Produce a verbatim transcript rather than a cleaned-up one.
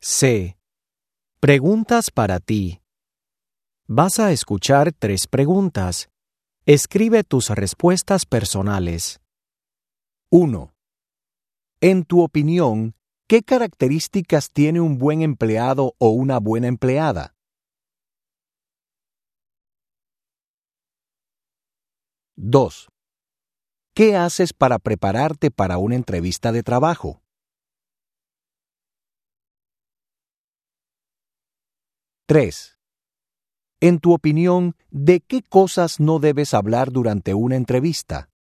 C. Preguntas para ti. Vas a escuchar tres preguntas. Escribe tus respuestas personales. uno. En tu opinión, ¿qué características tiene un buen empleado o una buena empleada? dos. ¿Qué haces para prepararte para una entrevista de trabajo? tres. En tu opinión, ¿de qué cosas no debes hablar durante una entrevista?